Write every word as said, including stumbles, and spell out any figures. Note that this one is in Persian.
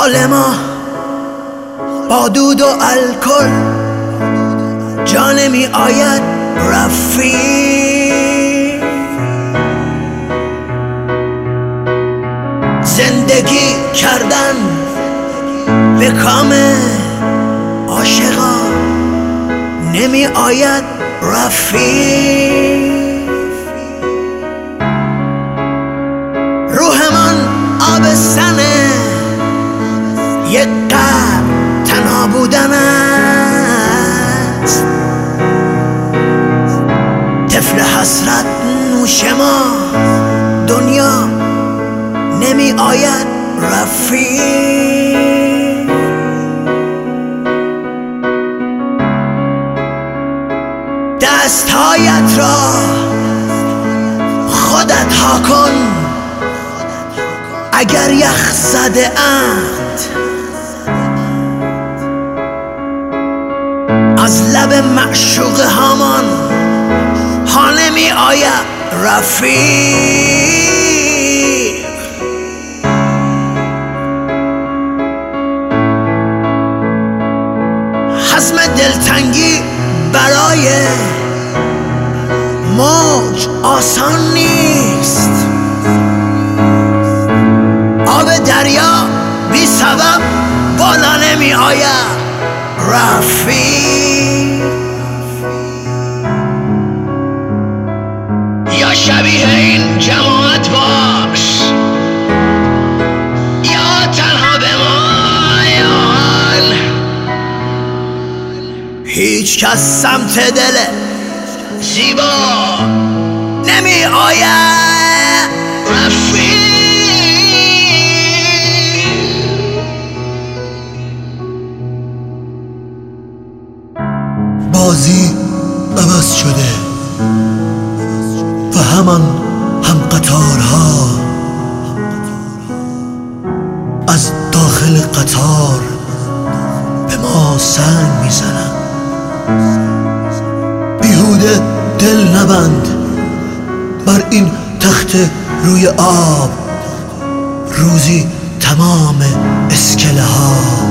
حال ما با دود و الکل جا نمی آید رفیق. زندگی کردن به کام عاشقا نمی آید رفیق. روحمان آبستنه یک قبر تنها بودن است. طفل حسرت نوش ما دنیا نمی آید رفیق. دستهایت را خودت ها کن اگر یخ زده اند. از لب معشوق هامان ها نمی آید رفیق. حزم دلتنگی برای موج آسان نیست. آب دریا بی سبب بالا نمی آید رفیق. یا شبیه این جماعت باش یا تنها بمان. هیچ کس سمت دل زیبا نمی آید رفیق. بازی عوض شده و همان هم قطارها از داخل قطار به ما سنگ میزنند. بیهوده دل نبند بر این تخت روی آب، روزی تمام اسکله ها